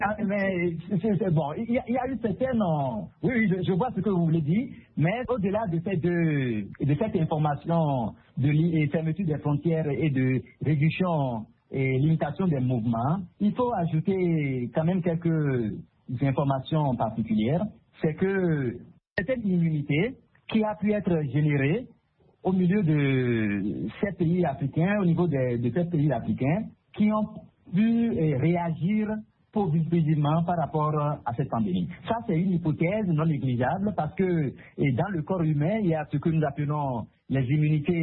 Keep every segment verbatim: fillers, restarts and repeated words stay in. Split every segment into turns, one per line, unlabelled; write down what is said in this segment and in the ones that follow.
Ah, mais c'est, c'est bon, il y, a, il y a une certaine... euh, oui, oui, je, je vois ce que vous voulez dire, mais au-delà de cette, de, de cette information de li- et fermeture des frontières et de réduction et limitation des mouvements, il faut ajouter quand même quelques informations particulières. C'est que cette immunité qui a pu être générée au milieu de ces pays africains, au niveau de, de ces pays africains, qui ont pu eh, réagir positivement par rapport à cette pandémie. Ça, c'est une hypothèse non négligeable parce que eh, dans le corps humain, il y a ce que nous appelons les immunités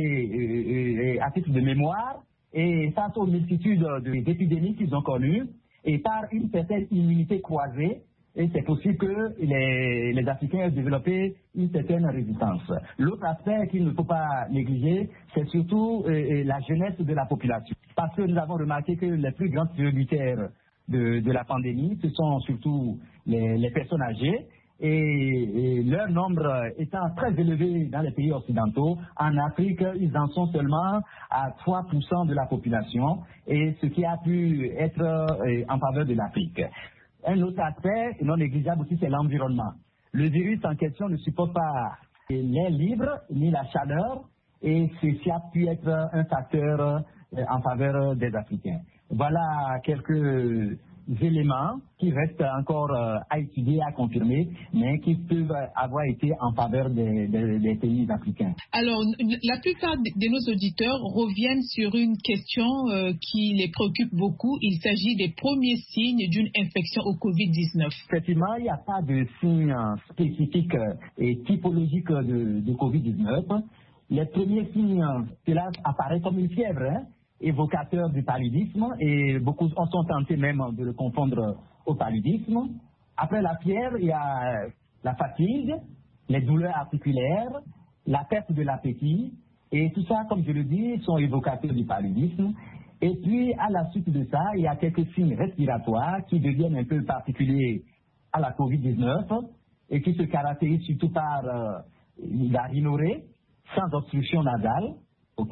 eh, eh, à titre de mémoire, et face aux multitudes de- d'épidémies qu'ils ont connues, et par une certaine immunité croisée, et c'est possible que les, les Africains aient développé une certaine résistance. L'autre aspect qu'il ne faut pas négliger, c'est surtout euh, euh, la jeunesse de la population. Parce que nous avons remarqué que les plus grands tributaires de, de la pandémie, ce sont surtout les, les personnes âgées, et, et leur nombre étant très élevé dans les pays occidentaux. En Afrique, ils en sont seulement à trois pour cent de la population, et ce qui a pu être euh, en faveur de l'Afrique. Un autre aspect non négligeable aussi, c'est l'environnement. Le virus en question ne supporte pas l'air libre ni la chaleur, et ceci a pu être un facteur euh, en faveur des Africains. Voilà quelques éléments qui restent encore euh, à étudier, à confirmer, mais qui peuvent avoir été en faveur des, des- des pays africains.
Alors, n- la plupart de de nos auditeurs reviennent sur une question euh, qui les préoccupe beaucoup. Il s'agit des premiers signes d'une infection au covid dix-neuf.
Effectivement, il n'y a pas de signes spécifiques et typologiques de, de covid dix-neuf. Les premiers signes, cela apparaît comme une fièvre, hein, évocateur du paludisme, et beaucoup sont tentés même de le confondre au paludisme. Après la fièvre, il y a la fatigue, les douleurs articulaires, la perte de l'appétit, et tout ça, comme je le dis, sont évocateurs du paludisme. Et puis, à la suite de ça, il y a quelques signes respiratoires qui deviennent un peu particuliers à la covid dix-neuf et qui se caractérisent surtout par euh, la rhinorrhée, sans obstruction nasale, ok.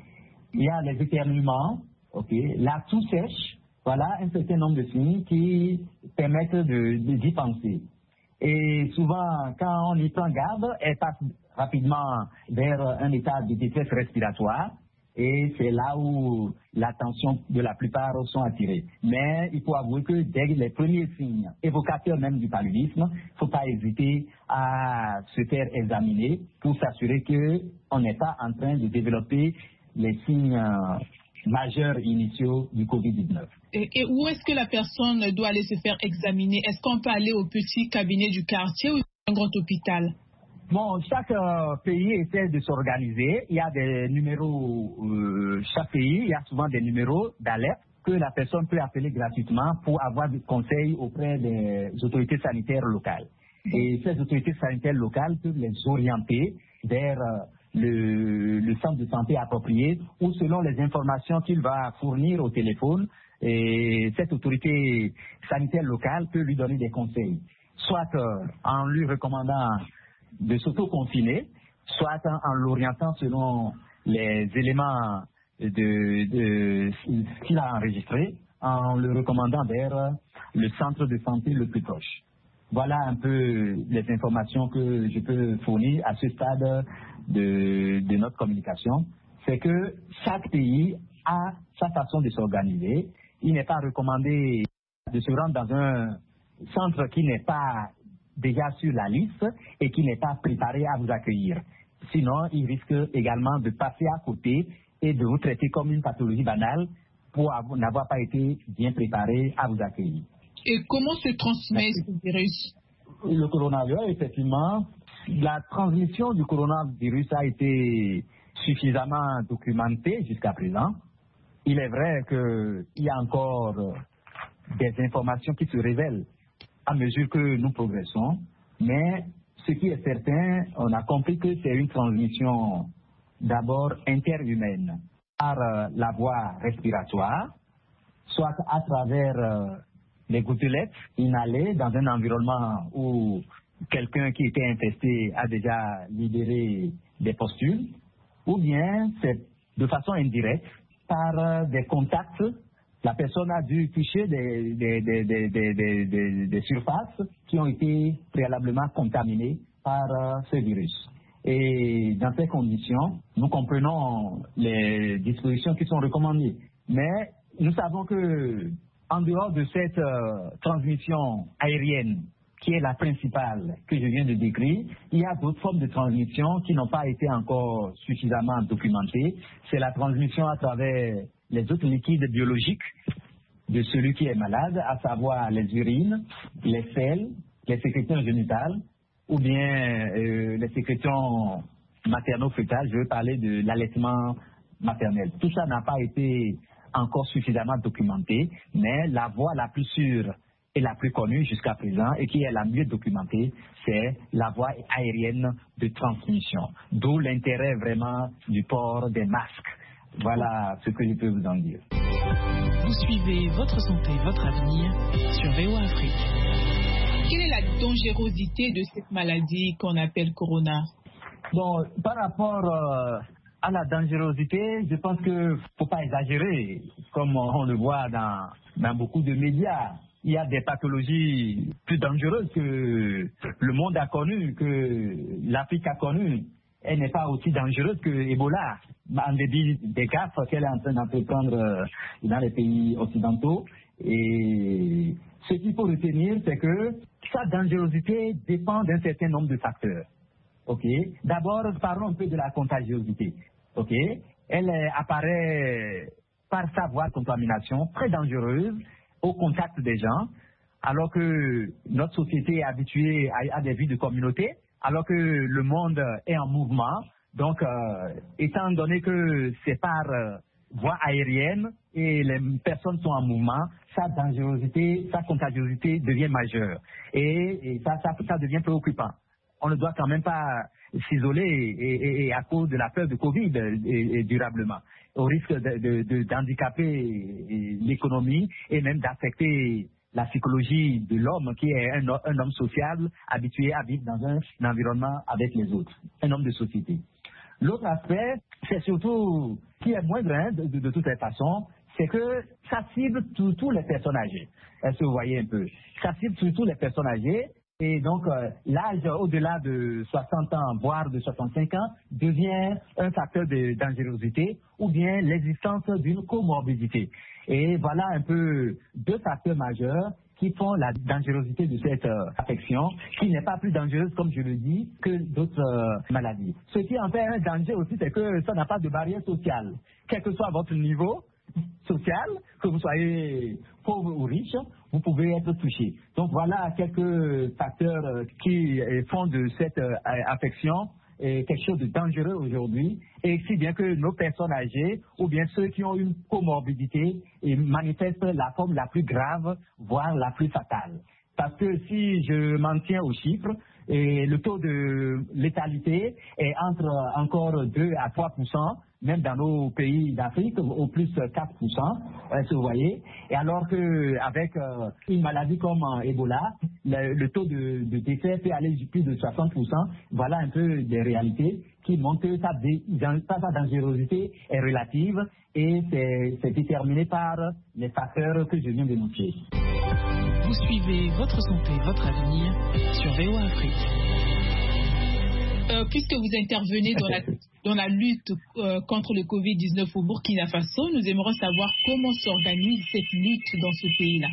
Il y a les éternuements, ok, la toux sèche, voilà un certain nombre de signes qui permettent de, de- d'y penser. Et souvent, quand on y prend garde, elle passe rapidement vers un état de détresse respiratoire, et c'est là où l'attention de la plupart sont attirées. Mais il faut avouer que dès les premiers signes évocateurs même du paludisme, il ne faut pas hésiter à se faire examiner pour s'assurer qu'on n'est pas en train de développer les signes euh, majeurs initiaux du covid dix-neuf.
Et, et où est-ce que la personne doit aller se faire examiner? Est-ce qu'on peut aller au petit cabinet du quartier ou un grand hôpital?
Bon, chaque euh, pays essaie de s'organiser. Il y a des numéros, euh, chaque pays, il y a souvent des numéros d'alerte que la personne peut appeler gratuitement pour avoir des conseils auprès des autorités sanitaires locales. Et ces autorités sanitaires locales peuvent les orienter vers euh, le, le centre de santé approprié ou selon les informations qu'il va fournir au téléphone. Et cette autorité sanitaire locale peut lui donner des conseils, soit euh, en lui recommandant de s'auto-confiner, soit en, en l'orientant selon les éléments de, de ce qu'il a enregistré, en le recommandant vers le centre de santé le plus proche. Voilà un peu les informations que je peux fournir à ce stade de, de notre communication. C'est que chaque pays a sa façon de s'organiser. Il n'est pas recommandé de se rendre dans un centre qui n'est pas déjà sur la liste et qui n'est pas préparé à vous accueillir. Sinon, il risque également de passer à côté et de vous traiter comme une pathologie banale pour avoir- n'avoir pas été bien préparé à vous accueillir.
Et comment se transmet
Merci.
ce virus?
Le coronavirus, effectivement, la transmission du coronavirus a été suffisamment documentée jusqu'à présent. Il est vrai qu'il y a encore euh, des informations qui se révèlent à mesure que nous progressons, mais ce qui est certain, on a compris que c'est une transmission d'abord interhumaine par euh, la voie respiratoire, soit à travers euh, les gouttelettes inhalées dans un environnement où quelqu'un qui était infesté a déjà libéré des pustules, ou bien c'est de façon indirecte par euh, des contacts la personne a dû toucher des, des, des, des, des, des, des, des surfaces qui ont été préalablement contaminées par euh, ce virus. Et dans ces conditions, nous comprenons les dispositions qui sont recommandées. Mais nous savons que, en dehors de cette euh, transmission aérienne, qui est la principale que je viens de décrire, il y a d'autres formes de transmission qui n'ont pas été encore suffisamment documentées. C'est la transmission à travers les autres liquides biologiques de celui qui est malade, à savoir les urines, les selles, les sécrétions génitales, ou bien euh, les sécrétions materno-fœtales. Je veux parler de l'allaitement maternel. Tout ça n'a pas été encore suffisamment documenté, mais la voie la plus sûre et la plus connue jusqu'à présent et qui est la mieux documentée, c'est la voie aérienne de transmission. D'où l'intérêt vraiment du port des masques. Voilà ce que je peux vous en dire.
Vous suivez Votre Santé, Votre Avenir sur V O A Afrique.
Quelle est la dangerosité de cette maladie qu'on appelle Corona?
Bon, par rapport euh, à la dangerosité, je pense qu'il ne faut pas exagérer, comme on le voit dans, dans beaucoup de médias. Il y a des pathologies plus dangereuses que le monde a connues, que l'Afrique a connues. Elle n'est pas aussi dangereuse que Ebola, en débit des gaffes qu'elle est en train d'entreprendre dans les pays occidentaux. Et ce qu'il faut retenir, c'est que sa dangerosité dépend d'un certain nombre de facteurs. Okay. D'abord, parlons un peu de la contagiosité. Okay. Elle apparaît par sa voie de contamination très dangereuse au contact des gens, alors que notre société est habituée à, à des vies de communauté, alors que le monde est en mouvement. Donc, euh, étant donné que c'est par euh, voie aérienne et les personnes sont en mouvement, sa dangerosité, sa contagiosité devient majeure. Et, et ça, ça, ça devient préoccupant. On ne doit quand même pas s'isoler et, et, et à cause de la peur de Covid et, et durablement, au risque de, de, de, d'handicaper l'économie et même d'affecter la psychologie de l'homme qui est un, un homme sociable habitué à vivre dans un, un environnement avec les autres, un homme de société. L'autre aspect, c'est surtout, qui est moindre hein, de, de, de toutes les façons, c'est que ça cible tous les personnes âgées. Est-ce que vous voyez un peu? Ça cible surtout les personnes âgées. Et donc, euh, l'âge au-delà de soixante ans, voire de soixante-cinq ans, devient un facteur de dangerosité ou bien l'existence d'une comorbidité. Et voilà un peu deux facteurs majeurs qui font la dangerosité de cette euh, affection, qui n'est pas plus dangereuse, comme je le dis, que d'autres euh, maladies. Ce qui en fait un danger aussi, c'est que ça n'a pas de barrière sociale. Quel que soit votre niveau social, que vous soyez pauvre ou riche, vous pouvez être touché. Donc voilà quelques facteurs qui font de cette affection quelque chose de dangereux aujourd'hui, et si bien que nos personnes âgées ou bien ceux qui ont une comorbidité manifestent la forme la plus grave, voire la plus fatale. Parce que si je m'en tiens aux chiffres, et le taux de létalité est entre encore deux à trois pour cent, même dans nos pays d'Afrique, au plus quatre pour cent, est-ce que vous voyez? Et alors qu'avec euh, une maladie comme euh, Ebola, le, le taux de, de décès peut aller plus de soixante pour cent. Voilà un peu des réalités qui montrent que sa, sa, sa dangerosité est relative et c'est déterminé par les facteurs que je viens de noter.
Vous suivez Votre Santé, Votre Avenir sur V O A Afrique.
Euh, puisque vous intervenez dans la, dans la lutte euh, contre le covid dix-neuf au Burkina Faso, nous aimerions savoir comment s'organise cette lutte dans ce pays-là.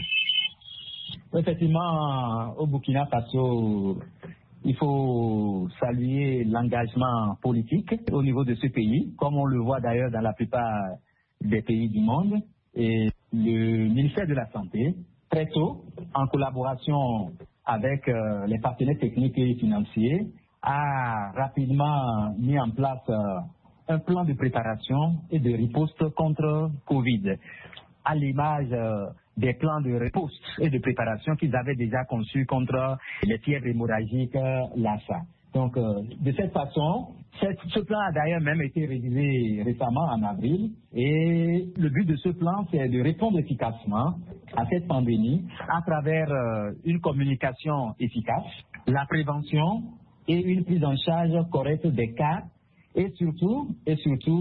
Effectivement, au Burkina Faso, il faut saluer l'engagement politique au niveau de ce pays, comme on le voit d'ailleurs dans la plupart des pays du monde. Et le ministère de la Santé, très tôt, en collaboration avec euh, les partenaires techniques et financiers, a rapidement mis en place euh, un plan de préparation et de riposte contre Covid, à l'image euh, des plans de riposte et de préparation qu'ils avaient déjà conçus contre les fièvres hémorragiques, euh, Lassa. Donc, euh, de cette façon, cette, ce plan a d'ailleurs même été révisé récemment en avril, et le but de ce plan, c'est de répondre efficacement à cette pandémie à travers euh, une communication efficace, la prévention et une prise en charge correcte des cas, et surtout, et surtout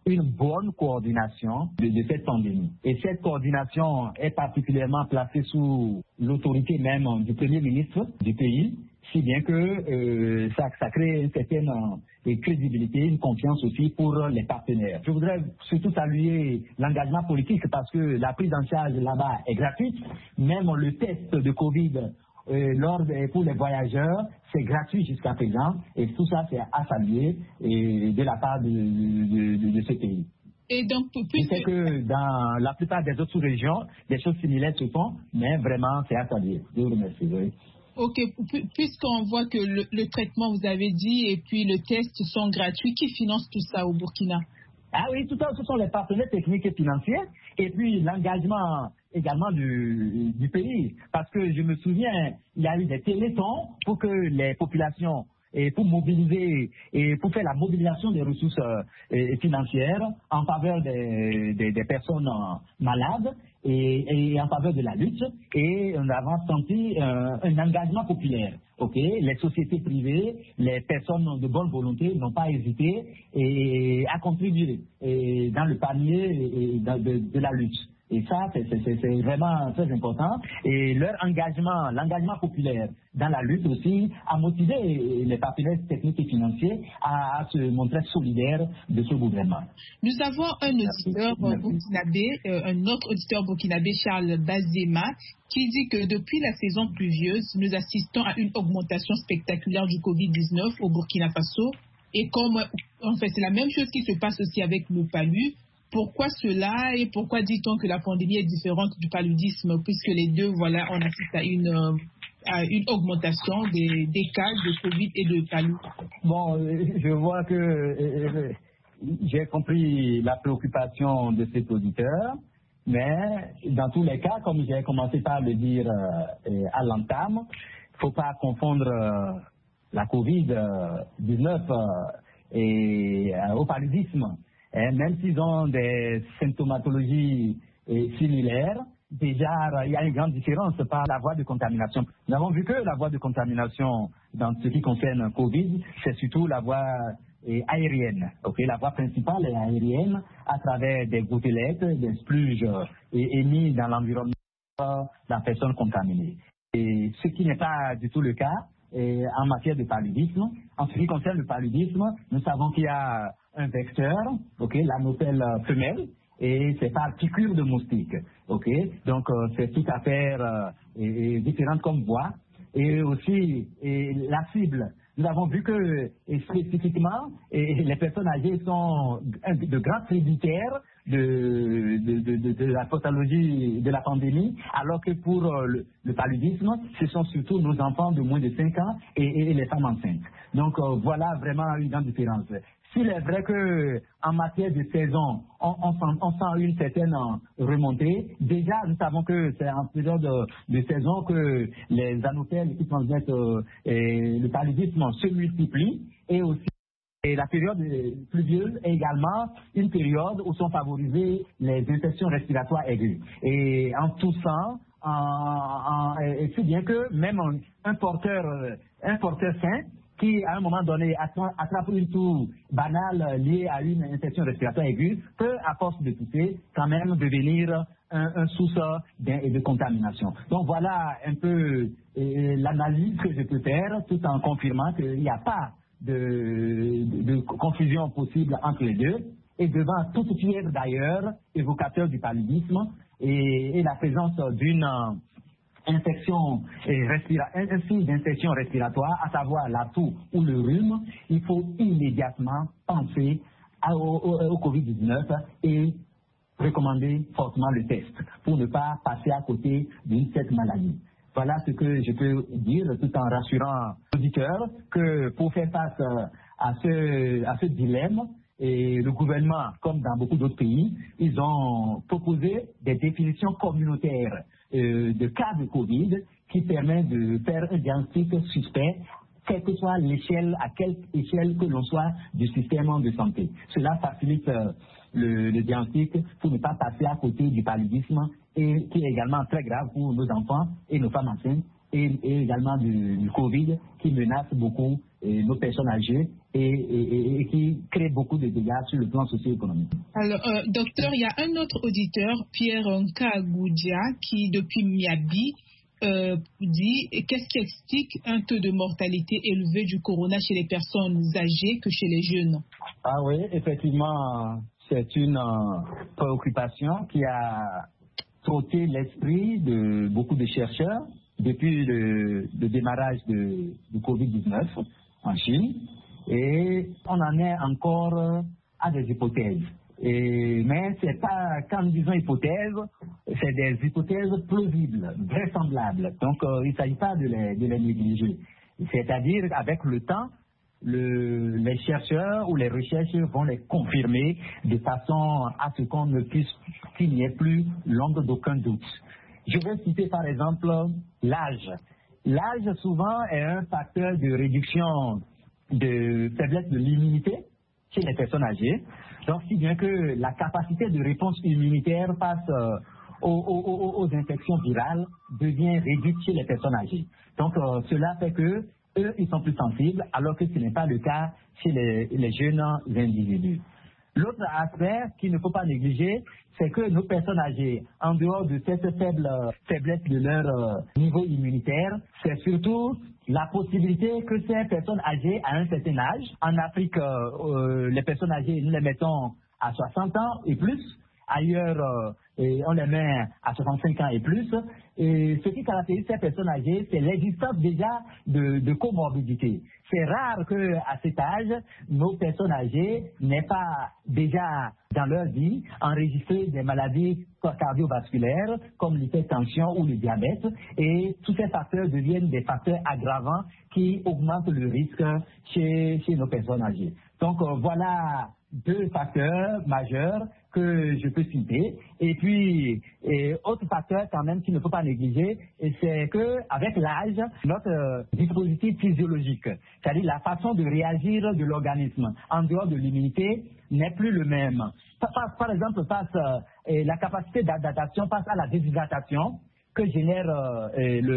une bonne coordination de, de cette pandémie. Et cette coordination est particulièrement placée sous l'autorité même du Premier ministre du pays, si bien que euh, ça, ça crée une certaine euh, crédibilité, une confiance aussi pour les partenaires. Je voudrais surtout saluer l'engagement politique parce que la prise en charge là-bas est gratuite. Même le test de Covid euh, lors de, pour les voyageurs, c'est gratuit jusqu'à présent. Et tout ça, c'est à saluer et, de la part de, de, de, de ce pays.
Et donc,
Je sais que dans la plupart des autres sous-régions, des choses similaires se font, mais vraiment, c'est à saluer. Je vous remercie. Oui.
Ok, puisqu'on voit que le, le traitement, vous avez dit, et puis le test sont gratuits, qui finance tout ça au Burkina?
Ah oui, tout ça, ce sont les partenaires techniques et financiers, et puis l'engagement également du, du pays. Parce que je me souviens, il y a eu des téléthons pour que les populations, et pour mobiliser, et pour faire la mobilisation des ressources euh, financières en faveur des, des, des personnes euh, malades, Et, et en faveur de la lutte, et nous avons senti euh, un engagement populaire. Okay? Les sociétés privées, les personnes de bonne volonté n'ont pas hésité et, à contribuer et, dans le panier et, dans, de, de la lutte. Et ça, c'est vraiment très important. Et leur engagement, l'engagement populaire dans la lutte aussi, a motivé les partenaires techniques et financiers à, à se montrer solidaires de ce gouvernement.
Nous avons un auditeur burkinabé, euh, un autre auditeur burkinabé, Charles Bazema, qui dit que depuis la saison pluvieuse, nous assistons à une augmentation spectaculaire du covid dix-neuf au Burkina Faso. Et comme, en fait, c'est la même chose qui se passe aussi avec le palu. Pourquoi cela et pourquoi dit-on que la pandémie est différente du paludisme, puisque les deux, voilà, on assiste à une, à une augmentation des, des cas de Covid et de palu?
Bon, je vois que euh, j'ai compris la préoccupation de cet auditeur, mais dans tous les cas, comme j'ai commencé par le dire euh, à l'entame, il ne faut pas confondre euh, la Covid dix-neuf euh, et euh, au paludisme. Et même s'ils ont des symptomatologies eh, similaires, déjà il y a une grande différence par la voie de contamination. Nous avons vu que la voie de contamination dans ce qui concerne Covid, c'est surtout la voie eh, aérienne. Okay? La voie principale est aérienne à travers des gouttelettes, des spluges eh, émis dans l'environnement de la personne contaminée. Et ce qui n'est pas du tout le cas eh, en matière de paludisme. En ce qui concerne le paludisme, nous savons qu'il y a un vecteur, ok, la nopelle femelle, et c'est par piqûre de moustique, ok. Donc euh, c'est tout à fait euh, et, et différent comme voie. Et aussi et la cible. Nous avons vu que et spécifiquement et les personnes âgées sont de grands tributaires de, de, de, de, de la pathologie de la pandémie, alors que pour le, le paludisme, ce sont surtout nos enfants de moins de cinq ans et, et les femmes enceintes. Donc euh, voilà vraiment une grande différence. S'il est vrai qu'en matière de saison, on, on, sent, on sent une certaine remontée, déjà nous savons que c'est en période de, de saison que les anophèles qui transmettent euh, le paludisme se multiplient, et aussi et la période pluvieuse est également une période où sont favorisées les infections respiratoires aiguës. Et en toussant, en, en, et c'est bien que même un, un porteur, un porteur sain, qui à un moment donné attrape une toux banale liée à une infection respiratoire aiguë, peut à force de tousser quand même devenir un, un source de, de contamination. Donc voilà un peu l'analyse que je peux faire tout en confirmant qu'il n'y a pas de, de, de confusion possible entre les deux, et devant toute fièvre d'ailleurs, évocateur du paludisme, et, et la présence d'une infection respira ainsi d'infection respiratoire, à savoir la toux ou le rhume, il faut immédiatement penser à, au, au, au covid dix-neuf et recommander fortement le test pour ne pas passer à côté d'une cette maladie. Voilà ce que je peux dire tout en rassurant l'auditeur que pour faire face à ce, à ce dilemme, et le gouvernement, comme dans beaucoup d'autres pays, ils ont proposé des définitions communautaires euh, de cas de Covid qui permettent de faire un diagnostic suspect, quelle que soit l'échelle, à quelle échelle que l'on soit du système de santé. Cela facilite euh, le, le diagnostic pour ne pas passer à côté du paludisme, et qui est également très grave pour nos enfants et nos femmes enceintes et, et également du, du Covid qui menace beaucoup et nos personnes âgées et, et, et qui crée beaucoup de dégâts sur le plan socio-économique.
Alors, euh, docteur, il y a un autre auditeur, Pierre Nkagoudia, qui depuis Miabi euh, dit qu'est-ce qui explique un taux de mortalité élevé du corona chez les personnes âgées que chez les jeunes?
Ah oui, effectivement, c'est une euh, préoccupation qui a trotté l'esprit de beaucoup de chercheurs depuis le, le démarrage de, du covid dix-neuf en Chine. Et on en est encore à des hypothèses. Et, mais c'est pas, quand nous disons hypothèses, c'est des hypothèses plausibles, vraisemblables. Donc euh, il ne s'agit pas de les, de les négliger. C'est-à-dire qu'avec le temps, le, les chercheurs ou les recherches vont les confirmer de façon à ce qu'on ne puisse, qu'il n'y ait plus l'ombre d'aucun doute. Je vais citer par exemple l'âge. L'âge souvent est un facteur de réduction de faiblesse de l'immunité chez les personnes âgées. Donc, si bien que la capacité de réponse immunitaire face euh, aux, aux, aux infections virales devient réduite chez les personnes âgées. Donc, euh, cela fait que eux, ils sont plus sensibles, alors que ce n'est pas le cas chez les, les jeunes individus. L'autre aspect qu'il ne faut pas négliger, c'est que nos personnes âgées, en dehors de cette faible faiblesse de leur euh, niveau immunitaire, c'est surtout la possibilité que ces personnes âgées à un certain âge, en Afrique, euh, euh, les personnes âgées, nous les mettons à soixante ans et plus, ailleurs, euh, et on les met à soixante-cinq ans et plus. Et ce qui caractérise ces personnes âgées, c'est l'existence déjà de, de comorbidité. C'est rare qu'à cet âge, nos personnes âgées n'aient pas déjà dans leur vie enregistré des maladies cardiovasculaires comme l'hypertension ou le diabète. Et tous ces facteurs deviennent des facteurs aggravants qui augmentent le risque chez, chez nos personnes âgées. Donc euh, voilà deux facteurs majeurs que je peux citer. Et puis, et autre facteur quand même qu'il ne faut pas négliger, c'est qu'avec l'âge, notre euh, dispositif physiologique, c'est-à-dire la façon de réagir de l'organisme en dehors de l'immunité, n'est plus le même. Par, par exemple, face, euh, la capacité d'adaptation face à la déshydratation que génère euh,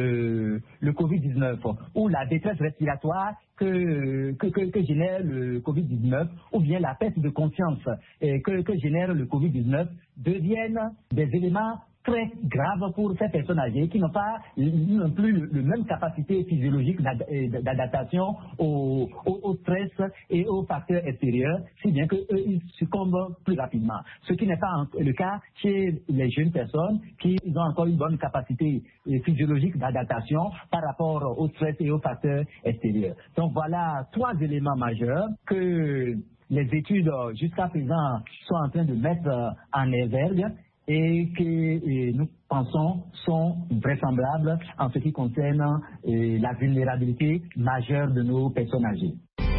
le, le covid dix-neuf, ou la détresse respiratoire que, que, que, que génère le covid dix-neuf, ou bien la perte de conscience euh, que, que génère le covid dix-neuf, deviennent des éléments très graves pour ces personnes âgées qui n'ont pas non plus la même capacité physiologique d'adaptation au, au, au stress et aux facteurs extérieurs, si bien qu'eux, ils succombent plus rapidement. Ce qui n'est pas le cas chez les jeunes personnes qui ont encore une bonne capacité physiologique d'adaptation par rapport au stress et aux facteurs extérieurs. Donc voilà trois éléments majeurs que les études jusqu'à présent sont en train de mettre en exergue et que et nous pensons sont vraisemblables en ce qui concerne et, la vulnérabilité majeure de nos personnes âgées.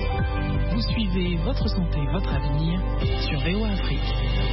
Vous suivez Votre Santé, Votre Avenir sur V O A Afrique.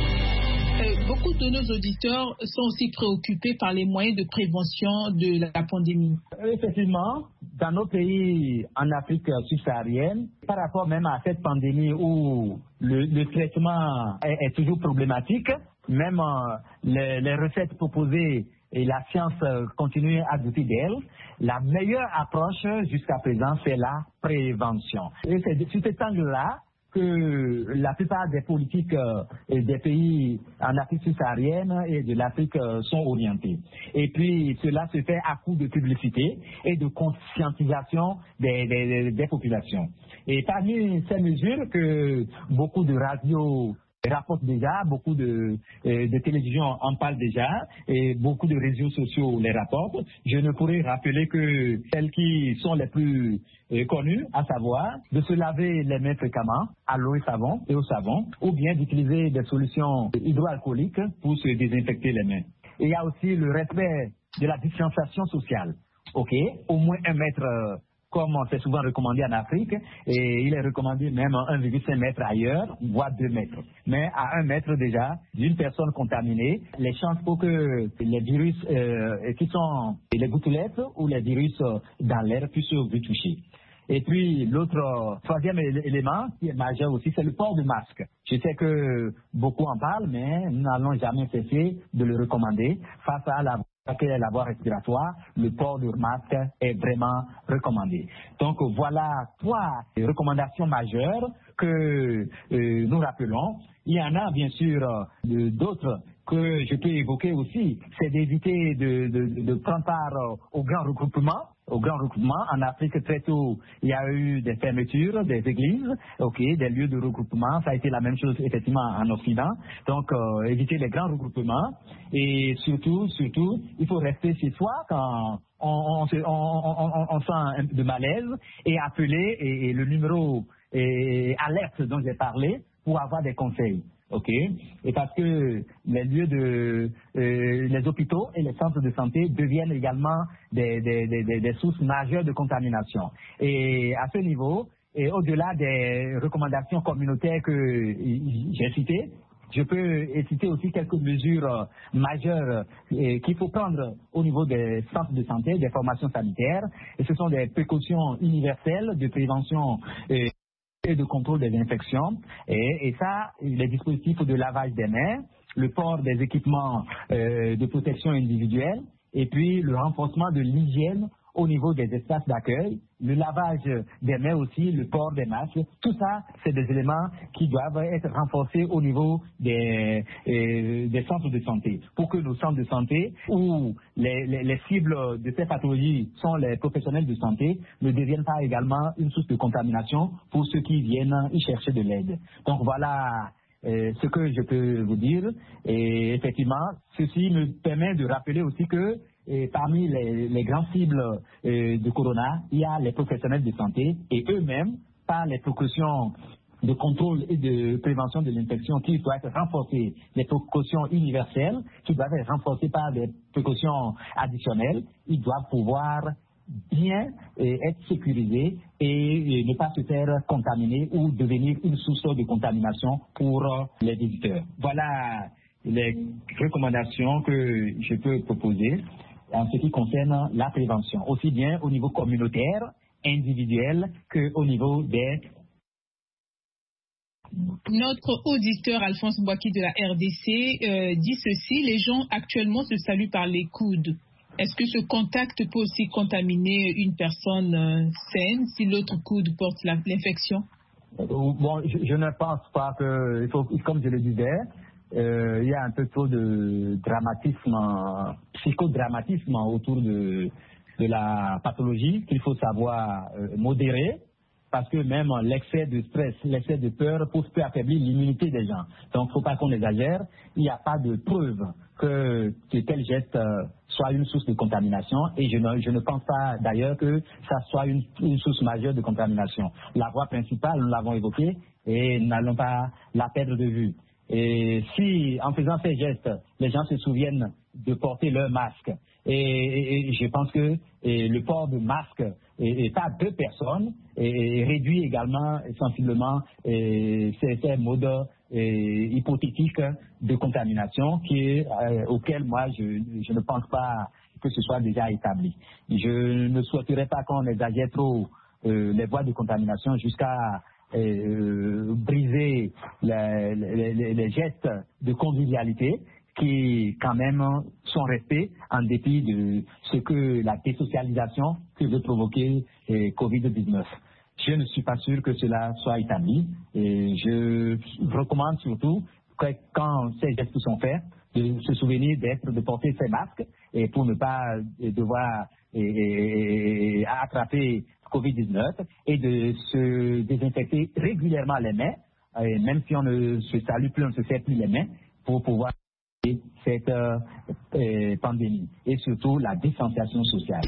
Euh, beaucoup de nos auditeurs sont aussi préoccupés par les moyens de prévention de la pandémie.
Effectivement, dans nos pays en Afrique subsaharienne, par rapport même à cette pandémie où le, le traitement est, est toujours problématique, même euh, les, les recettes proposées et la science euh, continue à douter d'elles, la meilleure approche jusqu'à présent, c'est la prévention. Et c'est sur cet angle-là que la plupart des politiques euh, des pays en Afrique subsaharienne et de l'Afrique euh, sont orientées. Et puis cela se fait à coup de publicité et de conscientisation des, des, des populations. Et parmi ces mesures que beaucoup de radios rapportent déjà, beaucoup de, euh, de télévisions en parlent déjà, et beaucoup de réseaux sociaux les rapportent. Je ne pourrais rappeler que celles qui sont les plus euh, connues, à savoir de se laver les mains fréquemment à l'eau et savon et au savon, ou bien d'utiliser des solutions hydroalcooliques pour se désinfecter les mains. Et il y a aussi le respect de la distanciation sociale. Ok, au moins un mètre. Euh, comme c'est souvent recommandé en Afrique, et il est recommandé même un virgule cinq mètres ailleurs, voire deux mètres. Mais à un mètre déjà, d'une personne contaminée, les chances pour que les virus euh, qui sont les gouttelettes ou les virus dans l'air puissent vous toucher. Et puis l'autre, euh, troisième élément qui est majeur aussi, c'est le port de masque. Je sais que beaucoup en parlent, mais nous n'allons jamais cesser de le recommander face à la est la voie respiratoire, le port de masque est vraiment recommandé. Donc voilà trois recommandations majeures que euh, nous rappelons. Il y en a bien sûr euh, d'autres que je peux évoquer aussi, c'est d'éviter de, de, de prendre part au grand regroupement. Au grand regroupement, en Afrique, très tôt, il y a eu des fermetures des églises, ok, des lieux de regroupement. Ça a été la même chose effectivement en Occident. Donc, euh, éviter les grands regroupements et surtout, surtout, il faut rester chez soi quand on, on, on, on, on, on sent un peu de malaise et appeler et, et le numéro et, alerte dont j'ai parlé pour avoir des conseils. Ok, et parce que les lieux de euh, les hôpitaux et les centres de santé deviennent également des, des, des, des sources majeures de contamination. Et à ce niveau, et au-delà des recommandations communautaires que j'ai citées, je peux citer aussi quelques mesures majeures qu'il faut prendre au niveau des centres de santé, des formations sanitaires. Et ce sont des précautions universelles de prévention et et de contrôle des infections, et, et ça, les dispositifs de lavage des mains, le port des équipements euh, de protection individuelle, et puis le renforcement de l'hygiène au niveau des espaces d'accueil, le lavage des mains aussi, le port des masques, tout ça, c'est des éléments qui doivent être renforcés au niveau des, euh, des centres de santé, pour que nos centres de santé, où les, les, les cibles de ces pathologies sont les professionnels de santé, ne deviennent pas également une source de contamination pour ceux qui viennent y chercher de l'aide. Donc voilà euh, ce que je peux vous dire, et effectivement, ceci me permet de rappeler aussi que et parmi les, les grandes cibles euh, de Corona, il y a les professionnels de santé et eux-mêmes, par les précautions de contrôle et de prévention de l'infection qui doivent être renforcées, les précautions universelles qui doivent être renforcées par des précautions additionnelles, ils doivent pouvoir bien euh, être sécurisés et, et ne pas se faire contaminer ou devenir une source de contamination pour euh, les visiteurs. Voilà les recommandations que je peux proposer en ce qui concerne la prévention, aussi bien au niveau communautaire, individuel, qu'au niveau des...
Notre auditeur Alphonse Bouaki de la R D C euh, dit ceci: les gens actuellement se saluent par les coudes. Est-ce que ce contact peut aussi contaminer une personne euh, saine si l'autre coude porte la, l'infection?
Bon, je, je ne pense pas que, il faut, comme je le disais, Euh, il y a un peu trop de dramatisme, psychodramatisme autour de, de la pathologie qu'il faut savoir euh, modérer, parce que même l'excès de stress, l'excès de peur peut, peut affaiblir l'immunité des gens. Donc il ne faut pas qu'on exagère. Il n'y a pas de preuve que, que tel geste euh, soit une source de contamination, et je ne, je ne pense pas d'ailleurs que ça soit une, une source majeure de contamination. La voie principale, nous l'avons évoquée et nous n'allons pas la perdre de vue. Et si, en faisant ces gestes, les gens se souviennent de porter leur masque, et, et, et je pense que et le port de masque et, et par deux personnes et, et réduit également sensiblement et, ces, ces modes et, hypothétiques de contamination qui, euh, auxquels moi je, je ne pense pas que ce soit déjà établi. Je ne souhaiterais pas qu'on exagère trop euh, les voies de contamination jusqu'à Euh, briser les, les, les gestes de convivialité qui quand même sont restés en dépit de ce que la désocialisation que veut provoquer eh, covid dix-neuf. Je ne suis pas sûr que cela soit établi, et je recommande surtout que quand ces gestes sont faits, de se souvenir d'être, de porter ses masques, et pour ne pas devoir et, et, et attraper covid dix-neuf, et de se désinfecter régulièrement les mains, et même si on ne se salue plus, on ne se serre plus les mains, pour pouvoir éviter cette euh, pandémie, et surtout la distanciation sociale.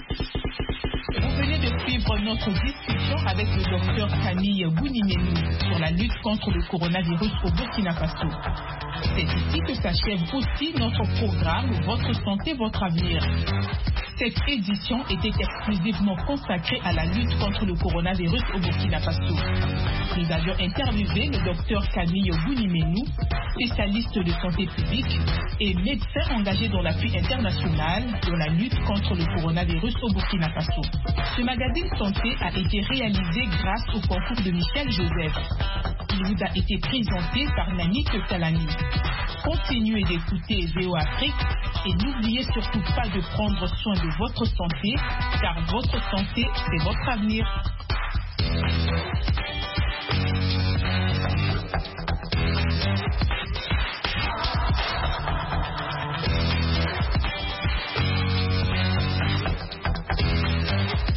Vous venez de suivre notre discussion avec le docteur Camille Gounimenou sur la lutte contre le coronavirus au Burkina Faso. C'est ici que s'achève aussi notre programme Votre santé, votre avenir. Cette édition était exclusivement consacrée à la lutte contre le coronavirus au Burkina Faso. Nous avions interviewé le docteur Camille Gounimenou, spécialiste de santé publique et médecin engagé dans l'appui international dans la lutte contre le coronavirus au Burkina Faso. Ce magazine santé a été réalisé grâce au concours de Michel Joseph. Il vous a été présenté par Nanik Kalani. Continuez d'écouter V O Afrique et n'oubliez surtout pas de prendre soin de votre santé, car votre santé, c'est votre avenir.